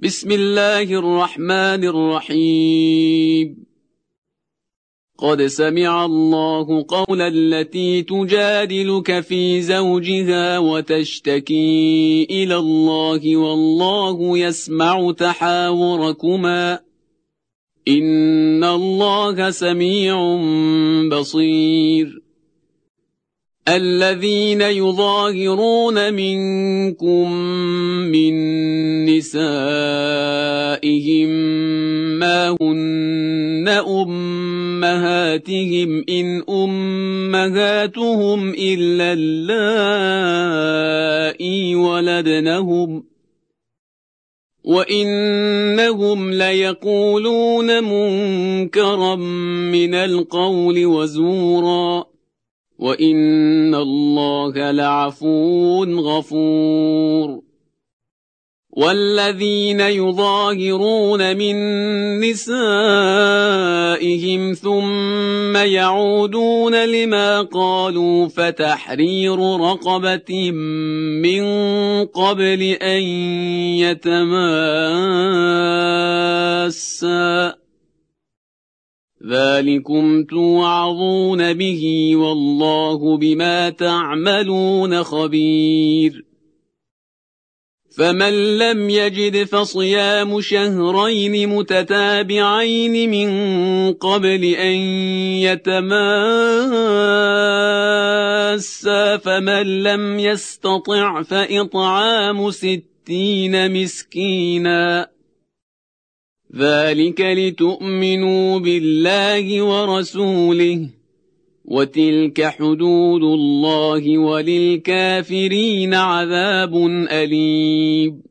بسم الله الرحمن الرحيم. قد سمع الله قول التي تجادلك في زوجها وتشتكي إلى الله والله يسمع تحاوركما إن الله سميع بصير. الذين يظاهرون منكم من نسائهم ما هن أمهاتهم إن أمهاتهم إلا اللائي ولدنهم وإنهم ليقولون منكرا من القول وزورا وإن الله لعفو غفور. والذين يظاهرون من نسائهم ثم يعودون لما قالوا فتحرير رقبة من قبل أن يتماسا ذلكم توعظون به والله بما تعملون خبير. فمن لم يجد فصيام شهرين متتابعين من قبل أن يتماسا فمن لم يستطع فإطعام 60 مسكينا ذلك لتؤمنوا بالله ورسوله وتلك حدود الله وللكافرين عذاب أليم.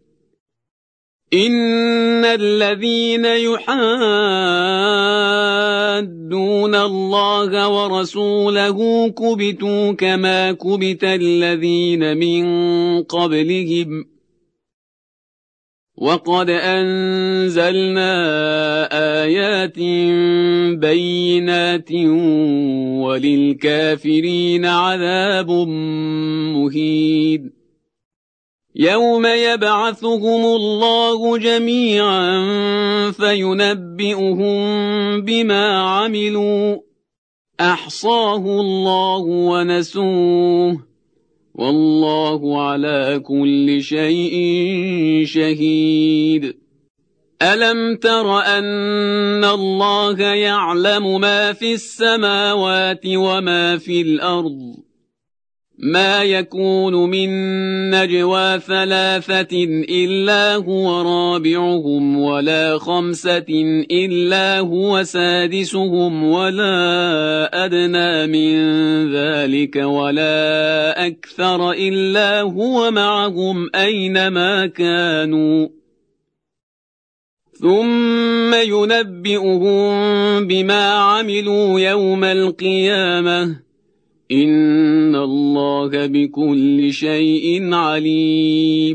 إن الذين يحادون الله ورسوله كبتوا كما كبت الذين من قبلهم وقد أنزلنا آيات بينات وللكافرين عذاب مهين. يوم يبعثهم الله جميعا فينبئهم بما عملوا أحصاه الله ونسوه والله على كل شيء شهيد. ألم تر أن الله يعلم ما في السماوات وما في الأرض ما يكون من نجوى 3 إلا هو رابعهم ولا 5 إلا هو سادسهم ولا أدنى من ذلك ولا أكثر إلا هو معهم أينما كانوا ثم ينبئهم بما عملوا يوم القيامة إن الله بكل شيء عليم.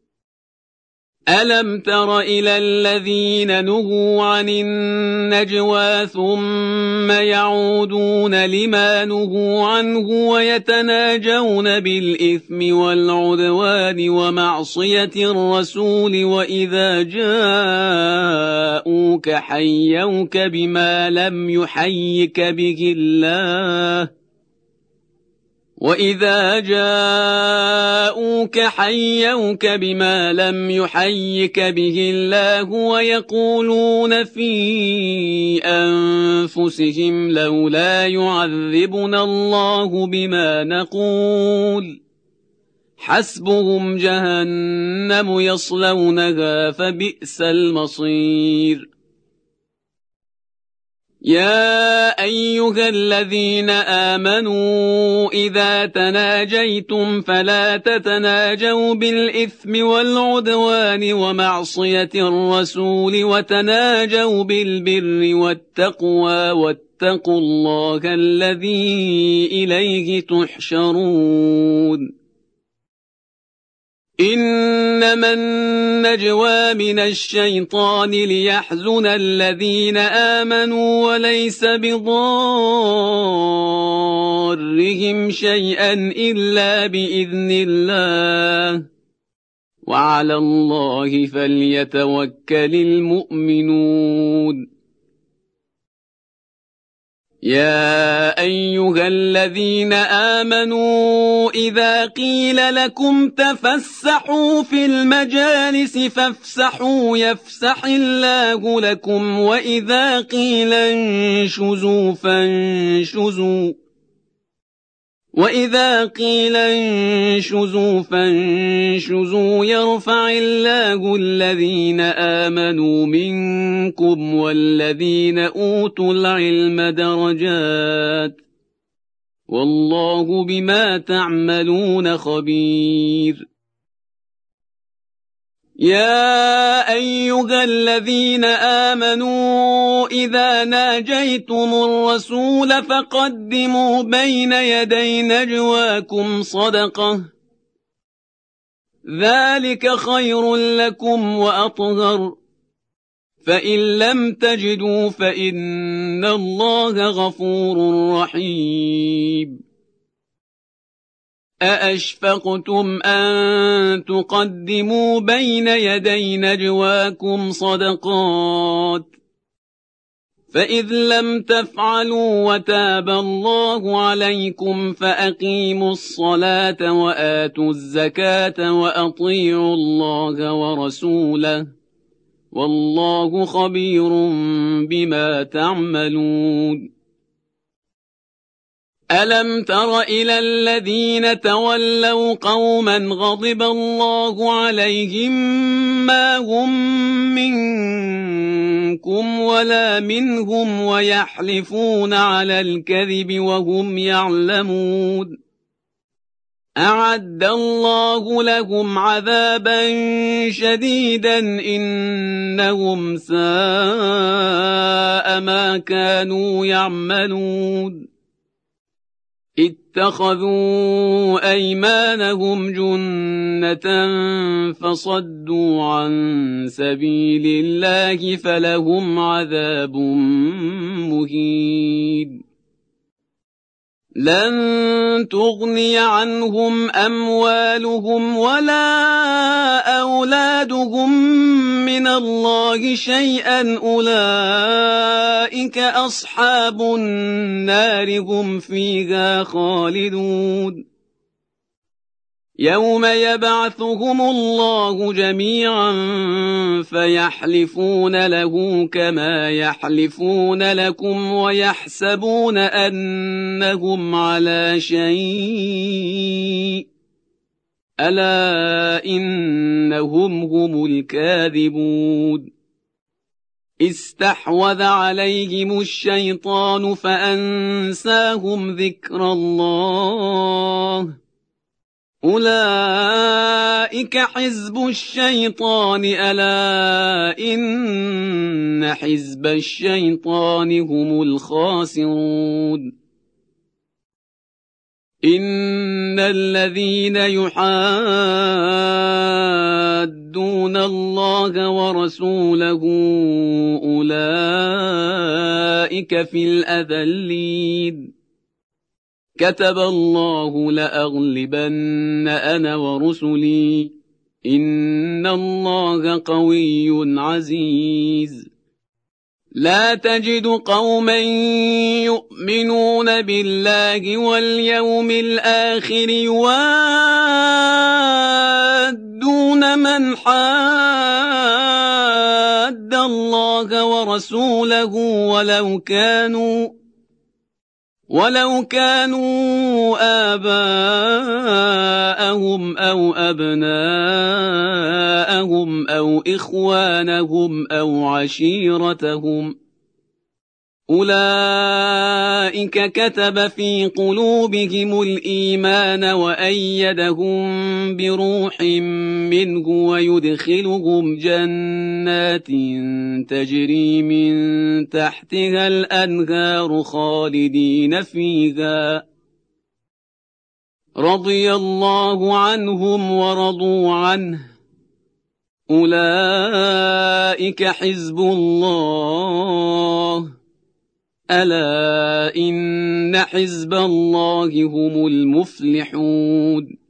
ألم تر إلى الذين نهوا عن النجوى ثم يعودون لما نهوا عنه ويتناجون بالإثم والعدوان ومعصية الرسول وإذا جاءوك حيوك بما لم يحيك به الله ويقولون في أنفسهم لولا يعذبنا الله بما نقول حسبهم جهنم يصلونها فبئس المصير. يا أيها الذين آمنوا إذا تناجيتم فلا تتناجوا بالإثم والعدوان ومعصية الرسول وتناجوا بالبر والتقوى واتقوا الله الذي إليه تحشرون. إنما النجوى من الشيطان ليحزن الذين آمنوا وليس بضارهم شيئا إلا بإذن الله وعلى الله فليتوكل المؤمنون يا أيها الذين آمنوا إذا قيل لكم تفسحوا في المجالس فافسحوا يفسح الله لكم وإذا قيل انشزوا فانشزوا يرفع الله الذين آمنوا منكم والذين أوتوا العلم درجات والله بما تعملون خبير يا أيها الذين آمنوا إذا ناجيتم الرسول فقدموا بين يدي نجواكم صدقة ذلك خير لكم وأطهر فإن لم تجدوا فإن الله غفور رحيم أأشفقتم أن تقدموا بين يدي نجواكم صدقات فإذ لم تفعلوا وتاب الله عليكم فأقيموا الصلاة وآتوا الزكاة وأطيعوا الله ورسوله والله خبير بما تعملون ألم تر إلى الذين تولوا قوما غضب الله عليهم ما هم منكم ولا منهم ويحلفون على الكذب وهم يعلمون أعد الله لهم عذابا شديدا إنهم ساء ما كانوا يعملون اتخذوا أيمانهم جنة فصدوا عن سبيل الله فلهم عذاب مهين لن تغني عنهم أموالهم ولا أولادهم من الله شيئا أولئك أصحاب النار هم فيها خالدون يوم يبعثهم الله جميعا فيحلفون له كما يحلفون لكم ويحسبون أنهم على شيء ألا إنهم هم الكاذبون استحوذ عليهم الشيطان فأنساهم ذكر الله أولئك حزب الشيطان ألا إن حزب الشيطان هم الخاسرون إن الذين يحادون الله ورسوله أولئك في الأذلين كتب الله لأغلبن أنا ورسلي إن الله قوي عزيز لا تجد قوما يؤمنون بالله واليوم الآخر يوادون من حاد الله ورسوله ولو كانوا آباءهم أو أبناءهم أو إخوانهم أو عشيرتهم أولئك كتب في قلوبهم الإيمان وأيدهم بروح منه ويدخلهم جنات تجري من تحتها الأنهار خالدين فيها رضي الله عنهم ورضوا عنه أولئك حزب الله ألا إن حزب الله هم المفلحون